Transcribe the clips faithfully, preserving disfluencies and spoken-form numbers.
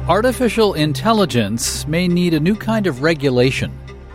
artificial intelligence may need a new kind of regulation.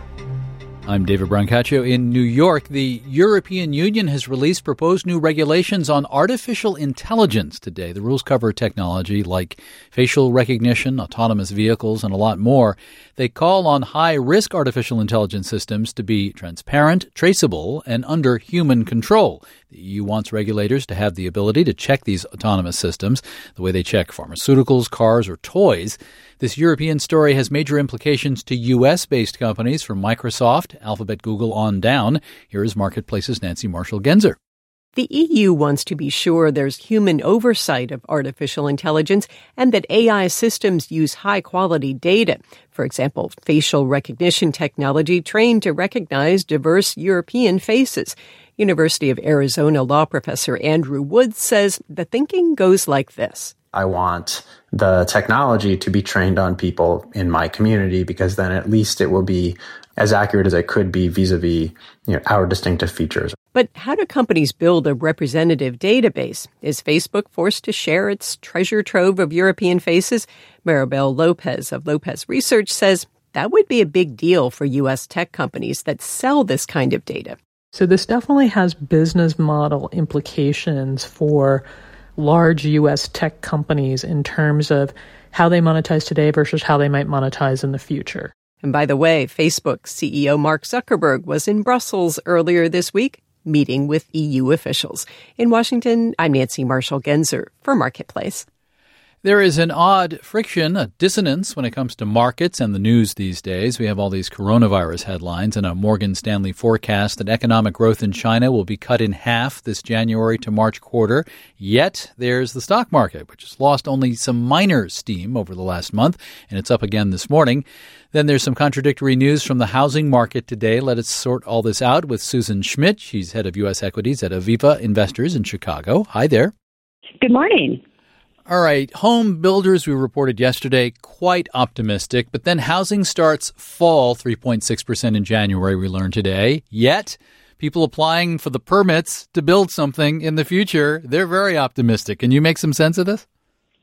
I'm David Brancaccio in New York. The European Union has released proposed new regulations on artificial intelligence today. The rules cover technology like facial recognition, autonomous vehicles, and a lot more. They call on high-risk artificial intelligence systems to be transparent, traceable, and under human control. The E U wants regulators to have the ability to check these autonomous systems the way they check pharmaceuticals, cars, or toys. This European story has major implications to U S-based companies from Microsoft, Alphabet, Google on down. Here is Marketplace's Nancy Marshall-Genzer. The E U wants to be sure there's human oversight of artificial intelligence and that A I systems use high-quality data. For example, facial recognition technology trained to recognize diverse European faces. University of Arizona law professor Andrew Woods says the thinking goes like this. I want the technology to be trained on people in my community because then at least it will be as accurate as it could be vis-a-vis, you know, our distinctive features. But how do companies build a representative database? Is Facebook forced to share its treasure trove of European faces? Maribel Lopez of Lopez Research says that would be a big deal for U S tech companies that sell this kind of data. So this definitely has business model implications for large U S tech companies in terms of how they monetize today versus how they might monetize in the future. And by the way, Facebook C E O Mark Zuckerberg was in Brussels earlier this week meeting with E U officials. In Washington, I'm Nancy Marshall-Genzer for Marketplace. There is an odd friction, a dissonance when it comes to markets and the news these days. We have all these coronavirus headlines and a Morgan Stanley forecast that economic growth in China will be cut in half this January to March quarter. Yet there's the stock market, which has lost only some minor steam over the last month, and it's up again this morning. Then there's some contradictory news from the housing market today. Let us sort all this out with Susan Schmidt. She's head of U S equities at Aviva Investors in Chicago. Hi there. Good morning. All right. Home builders, we reported yesterday, quite optimistic. But then housing starts fall three point six percent in January, we learned today. Yet people applying for the permits to build something in the future, they're very optimistic. Can you make some sense of this?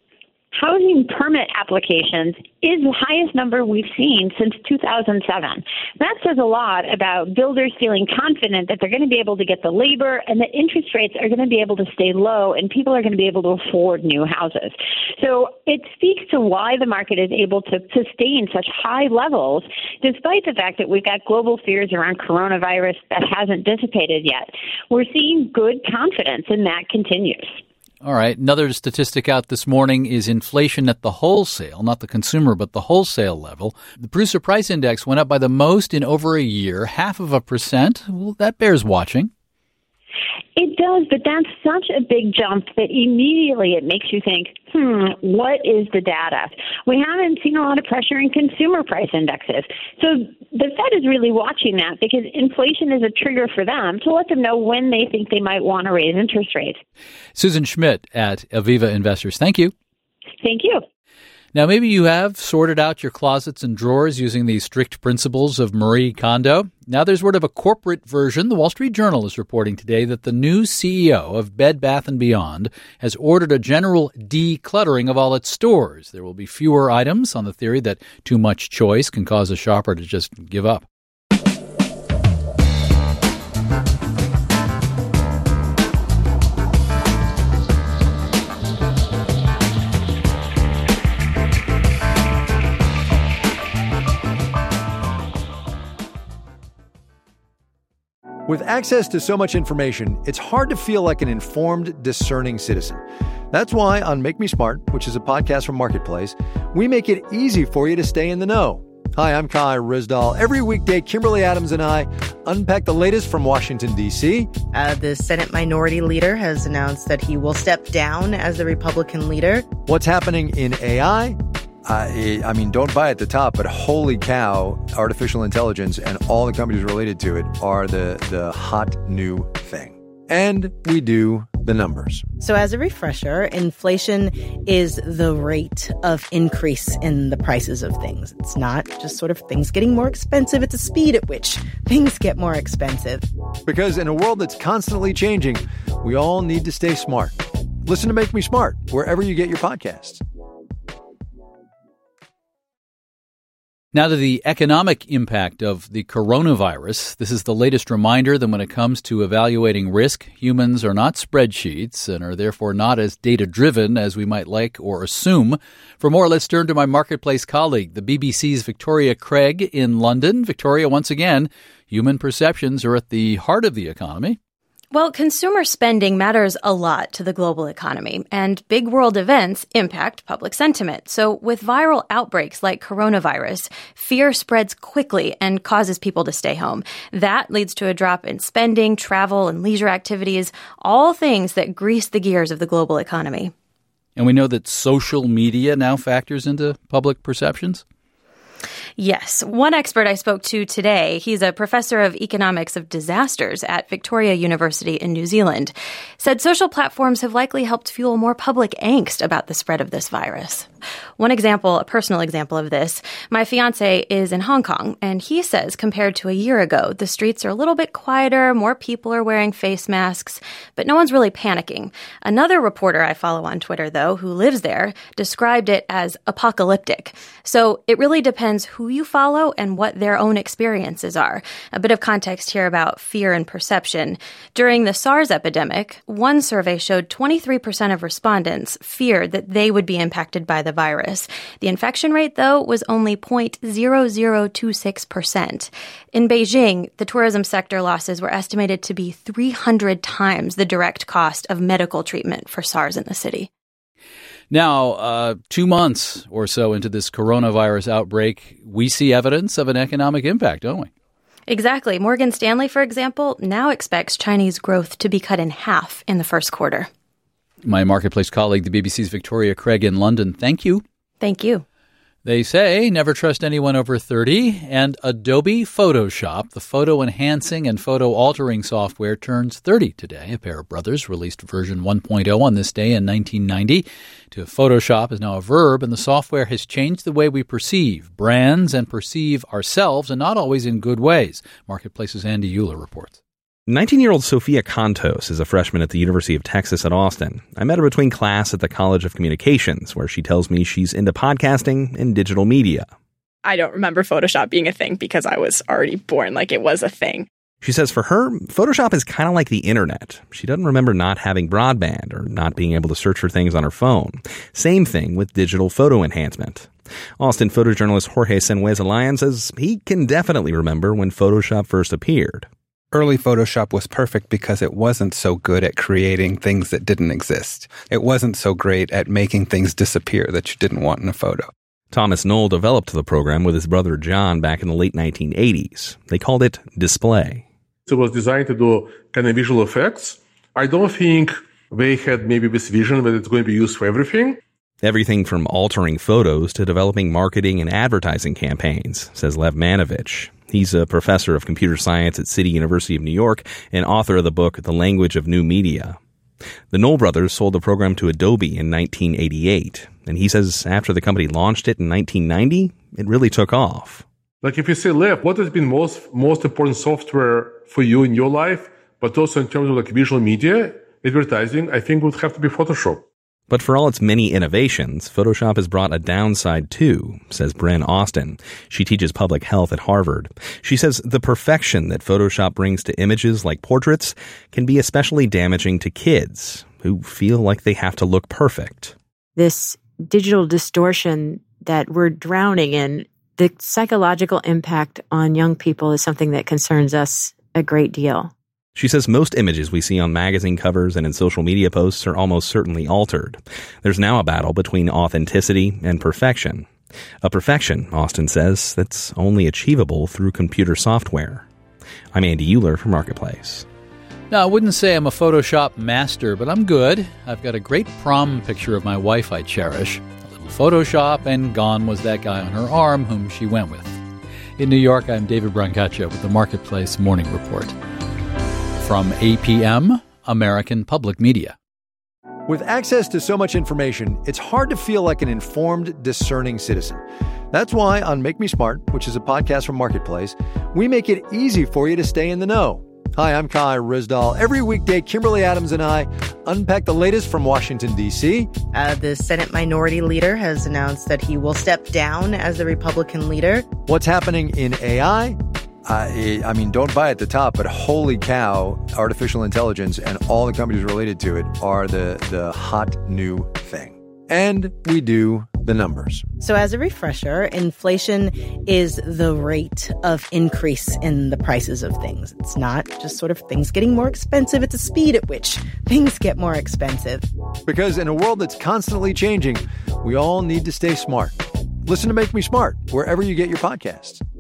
Housing permit applications is the highest number we've seen since two thousand seven. That says a lot about builders feeling confident that they're going to be able to get the labor and that interest rates are going to be able to stay low and people are going to be able to afford new houses. So it speaks to why the market is able to sustain such high levels, despite the fact that we've got global fears around coronavirus that hasn't dissipated yet. We're seeing good confidence, and that continues. All right. Another statistic out this morning is inflation at the wholesale, not the consumer, but the wholesale level. The producer price index went up by the most in over a year, half of a percent. Well, that bears watching. It does, but that's such a big jump that immediately it makes you think, hmm, what is the data? We haven't seen a lot of pressure in consumer price indexes. So the Fed is really watching that because inflation is a trigger for them to let them know when they think they might want to raise interest rates. Susan Schmidt at Aviva Investors. Thank you. Thank you. Now, maybe you have sorted out your closets and drawers using the strict principles of Marie Kondo. Now there's word of a corporate version. The Wall Street Journal is reporting today that the new C E O of Bed Bath and Beyond has ordered a general decluttering of all its stores. There will be fewer items on the theory that too much choice can cause a shopper to just give up. With access to so much information, it's hard to feel like an informed, discerning citizen. That's why on Make Me Smart, which is a podcast from Marketplace, we make it easy for you to stay in the know. Hi, I'm Kai Rizdal. Every weekday, Kimberly Adams and I unpack the latest from Washington, D C. Uh, the Senate Minority Leader has announced that he will step down as the Republican leader. What's happening in A I? Uh, I mean, don't buy at the top, but holy cow, artificial intelligence and all the companies related to it are the, the hot new thing. And we do the numbers. So as a refresher, inflation is the rate of increase in the prices of things. It's not just sort of things getting more expensive. It's a speed at which things get more expensive. Because in a world that's constantly changing, we all need to stay smart. Listen to Make Me Smart wherever you get your podcasts. Now to the economic impact of the coronavirus. This is the latest reminder that when it comes to evaluating risk, humans are not spreadsheets and are therefore not as data-driven as we might like or assume. For more, let's turn to my Marketplace colleague, the B B C's Victoria Craig in London. Victoria, once again, human perceptions are at the heart of the economy. Well, consumer spending matters a lot to the global economy, and big world events impact public sentiment. So with viral outbreaks like coronavirus, fear spreads quickly and causes people to stay home. That leads to a drop in spending, travel, and leisure activities, all things that grease the gears of the global economy. And we know that social media now factors into public perceptions? Yes. One expert I spoke to today, he's a professor of economics of disasters at Victoria University in New Zealand, said social platforms have likely helped fuel more public angst about the spread of this virus. One example, a personal example of this, my fiance is in Hong Kong, and he says compared to a year ago, the streets are a little bit quieter, more people are wearing face masks, but no one's really panicking. Another reporter I follow on Twitter, though, who lives there, described it as apocalyptic. So it really depends who you follow and what their own experiences are. A bit of context here about fear and perception. During the SARS epidemic, one survey showed twenty-three percent of respondents feared that they would be impacted by the virus. The infection rate, though, was only zero point zero zero two six percent. In Beijing, the tourism sector losses were estimated to be three hundred times the direct cost of medical treatment for SARS in the city. Now, uh, two months or so into this coronavirus outbreak, we see evidence of an economic impact, don't we? Exactly. Morgan Stanley, for example, now expects Chinese growth to be cut in half in the first quarter. My Marketplace colleague, the B B C's Victoria Craig in London, thank you. Thank you. They say never trust anyone over thirty, and Adobe Photoshop, the photo-enhancing and photo-altering software, turns thirty today. A pair of brothers released version one point oh on this day in nineteen ninety. To Photoshop is now a verb, and the software has changed the way we perceive brands and perceive ourselves, and not always in good ways. Marketplace's Andy Euler reports. nineteen-year-old Sophia Contos is a freshman at the University of Texas at Austin. I met her between class at the College of Communications, where she tells me she's into podcasting and digital media. I don't remember Photoshop being a thing because I was already born like it was a thing. She says for her, Photoshop is kind of like the internet. She doesn't remember not having broadband or not being able to search for things on her phone. Same thing with digital photo enhancement. Austin photojournalist Jorge Senuez-Alayan says he can definitely remember when Photoshop first appeared. Early Photoshop was perfect because it wasn't so good at creating things that didn't exist. It wasn't so great at making things disappear that you didn't want in a photo. Thomas Knoll developed the program with his brother John back in the late nineteen eighties. They called it Display. It was designed to do kind of visual effects. I don't think they had maybe this vision that it's going to be used for everything. Everything from altering photos to developing marketing and advertising campaigns, says Lev Manovich. He's a professor of computer science at City University of New York and author of the book The Language of New Media. The Knoll brothers sold the program to Adobe in nineteen eighty-eight, and he says after the company launched it in nineteen ninety, it really took off. Like if you say, Lev, what has been most most important software for you in your life, but also in terms of like visual media, advertising, I think would have to be Photoshop. But for all its many innovations, Photoshop has brought a downside too, says Bren Austin. She teaches public health at Harvard. She says the perfection that Photoshop brings to images like portraits can be especially damaging to kids who feel like they have to look perfect. This digital distortion that we're drowning in, the psychological impact on young people is something that concerns us a great deal. She says most images we see on magazine covers and in social media posts are almost certainly altered. There's now a battle between authenticity and perfection. A perfection, Austin says, that's only achievable through computer software. I'm Andy Euler for Marketplace. Now, I wouldn't say I'm a Photoshop master, but I'm good. I've got a great prom picture of my wife I cherish. A little Photoshop, and gone was that guy on her arm whom she went with. In New York, I'm David Brancaccio with the Marketplace Morning Report. From A P M, American Public Media. With access to so much information, it's hard to feel like an informed, discerning citizen. That's why on Make Me Smart, which is a podcast from Marketplace, we make it easy for you to stay in the know. Hi, I'm Kai Rizdal. Every weekday, Kimberly Adams and I unpack the latest from Washington, D C. Uh, the Senate Minority Leader has announced that he will step down as the Republican leader. What's happening in A I? I, I mean, don't buy at the top, but holy cow, artificial intelligence and all the companies related to it are the, the hot new thing. And we do the numbers. So as a refresher, inflation is the rate of increase in the prices of things. It's not just sort of things getting more expensive. It's the speed at which things get more expensive. Because in a world that's constantly changing, we all need to stay smart. Listen to Make Me Smart wherever you get your podcasts.